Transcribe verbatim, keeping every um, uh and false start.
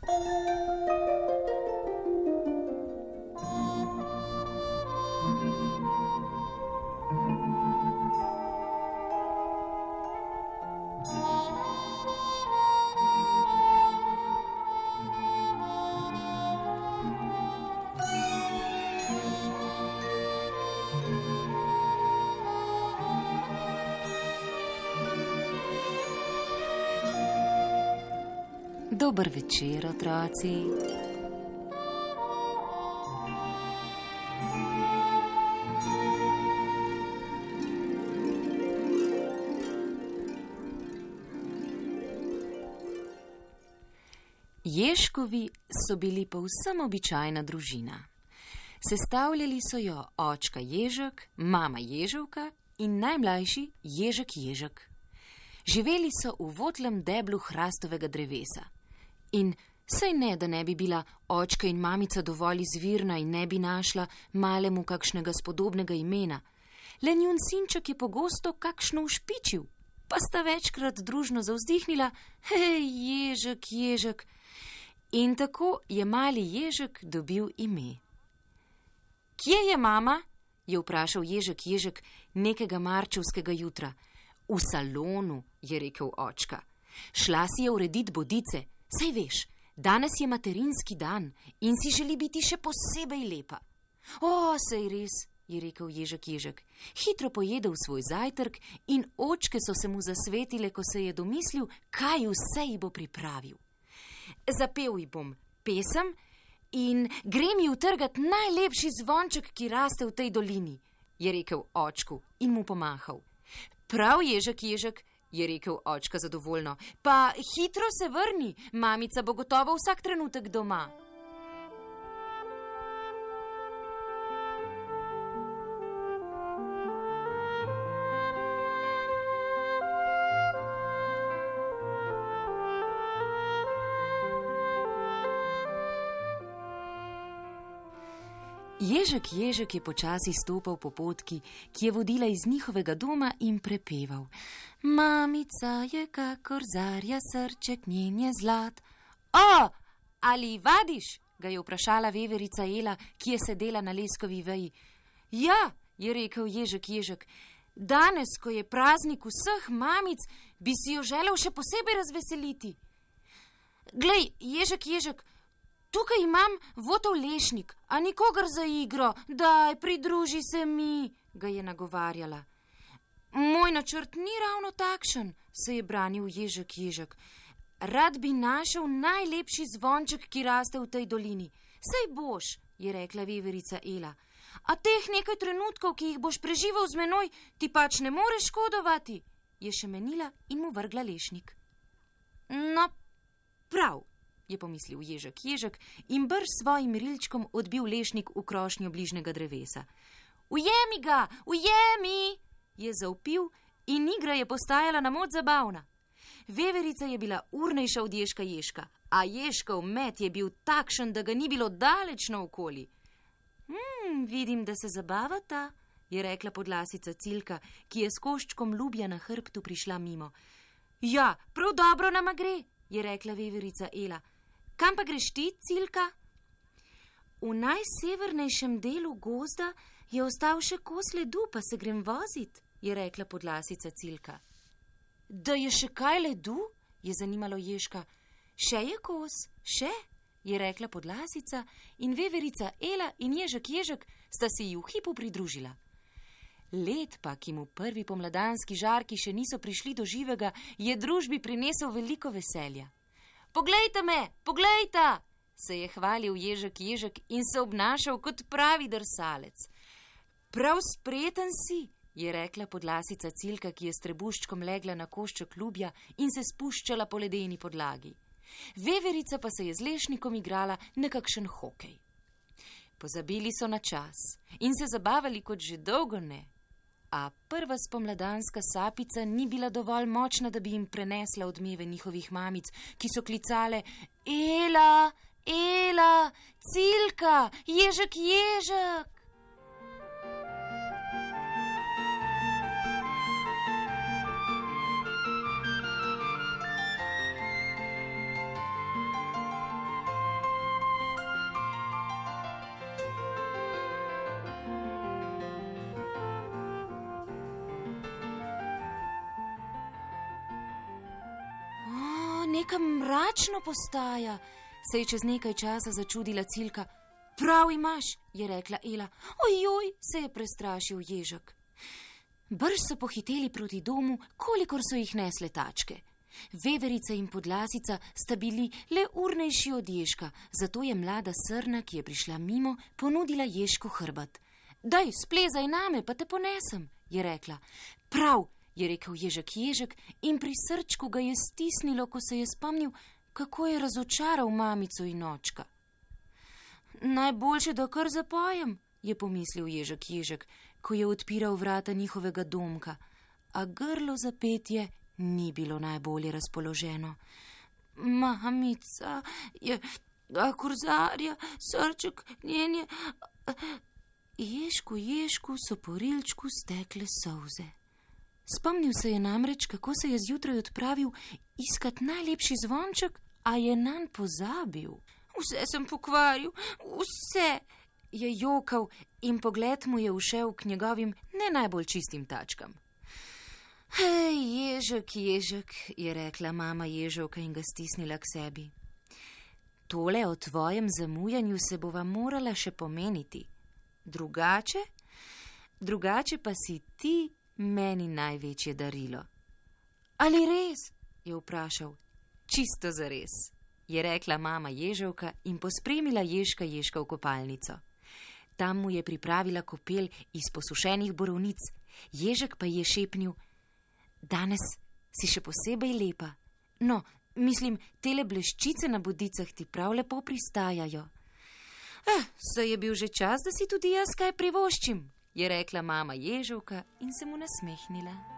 Dober večer, otroci. Ježkovi so bili povsem običajna družina. Sestavljali so jo očka Ježek, mama Ježevka in najmlajši Ježek Ježek. Živeli so v votlem deblu hrastovega drevesa. In saj ne, da ne bi bila očka in mamica dovolj izvirna in ne bi našla malemu kakšnega spodobnega imena. Le njun sinček je pogosto kakšno ušpičil, pa sta večkrat družno zavzdihnila: hej, Ježek, Ježek. In tako je mali Ježek dobil ime. Kje je mama? Je vprašal Ježek Ježek nekega marčevskega jutra. V salonu, je rekel očka. Šla si je uredit bodice. Saj veš, danes je materinski dan in si želi biti še posebej lepa. O, saj res, je rekel Ježek Ježek. Hitro pojedel svoj zajtrk in očke so se mu zasvetile, ko se je domislil, kaj vse ji bo pripravil. Zapel ji bom pesem in grem ji utrgat najlepši zvonček, ki raste v tej dolini, je rekel očku in mu pomahal. Prav, Ježek Ježek, je rekel očka zadovoljno, pa hitro se vrni, mamica bo gotovo vsak trenutek doma. Ježek Ježek je počasi stopal po potki, ki je vodila iz njihovega doma, in prepeval: Mamica je kakor zarja, srček njen je zlat. O, ali vadiš? Ga je vprašala veverica Ela, ki je sedela na leskovi veji. Ja, je rekel Ježek Ježek, danes, ko je praznik vseh mamic, bi si jo želel še posebej razveseliti. Glej, Ježek Ježek, tukaj imam votov lešnik, a nikogar za igro, daj, pridruži se mi, ga je nagovarjala. Moj načrt ni ravno takšen, se je branil Ježek Ježek. Rad bi našel najlepši zvonček, ki raste v tej dolini. Sej boš, je rekla veverica Ela. A teh nekaj trenutkov, ki jih boš preživel z menoj, ti pač ne moreš škodovati, je še menila in mu vrgla lešnik. No, prav, je pomislil Ježek Ježek in brž svojim rilčkom odbil lešnik v krošnjo bližnjega drevesa. Ujemi ga, ujemi, je zavpil in igra je postajala na moč zabavna. Veverica je bila urnejša od Ježka Ježka, a Ježkov met je bil takšen, da ga ni bilo daleč naokoli. Hmm, vidim, da se zabavata, je rekla podlasica Cilka, ki je s koščkom lubja na hrbtu prišla mimo. Ja, prav dobro nama gre, je rekla veverica Ela. Kam pa greš ti, Cilka? V najsevernejšem delu gozda je ostal še kos ledu, pa se grem vozit, je rekla podlasica Cilka. Da je še kaj ledu? Je zanimalo Ježka. Še je kos, še, je rekla podlasica in veverica Ela in Ježek Ježek sta se ji v hipu pridružila. Led pa, ki mu prvi pomladanski žarki še niso prišli do živega, je družbi prinesel veliko veselja. Poglejte me, poglejta, se je hvalil Ježek Ježek in se obnašal kot pravi drsalec. Prav spreten si, je rekla podlasica Cilka, ki je s trebuščkom legla na košček lubja in se spuščala po ledeni podlagi. Veverica pa se je z lešnikom igrala nekakšen hokej. Pozabili so na čas in se zabavali kot že dolgo ne. A prva spomladanska sapica ni bila dovolj močna, da bi jim prenesla odmeve njihovih mamic, ki so klicale: Ela, Ela, Cilka, Ježek Ježek. nekam mračno postaja, se je čez nekaj časa začudila Cilka. Prav imaš, je rekla Ela. Ojoj, se je prestrašil Ježek. Brž so pohiteli proti domu, kolikor so jih nesle tačke. Veverica in Podlasica sta bili le urnejši od Ježka, zato je mlada srna, ki je prišla mimo, ponudila Ježku hrbet. Daj, splezaj name, pa te ponesem, je rekla. Prav, je rekel Ježek Ježek in pri srčku ga je stisnilo, ko se je spomnil, kako je razočaral mamico in očka. Najboljše, da kar zapojem, je pomislil Ježek Ježek, ko je odpiral vrata njihovega domka, a grlo za petje ni bilo najbolje razpoloženo. Mamica je korzarja, srček njenje. Ježku, Ježku so po rilčku stekle solze. Spomnil se je namreč, kako se je zjutraj odpravil iskat najlepši zvonček, a je nanj pozabil. Vse sem pokvaril, vse, je jokal in pogled mu je ušel k njegovim ne najbolj čistim tačkam. Hej, Ježek, Ježek, je rekla mama Ježovka in ga stisnila k sebi. Tole o tvojem zamujanju se bova morala še pomeniti. Drugače? Drugače pa si ti meni največje darilo. Ali res? Je vprašal. Čisto zares, je rekla mama Ježovka in pospremila Ježka Ježka v kopalnico. Tam mu je pripravila kopel iz posušenih borovnic, Ježek pa je šepnil: Danes si še posebej lepa. No, mislim, tele bleščice na bodicah ti prav lepo pristajajo. Eh, saj je bil že čas, da si tudi jaz kaj privoščim, je rekla mama Ježovka in se mu nasmehnila.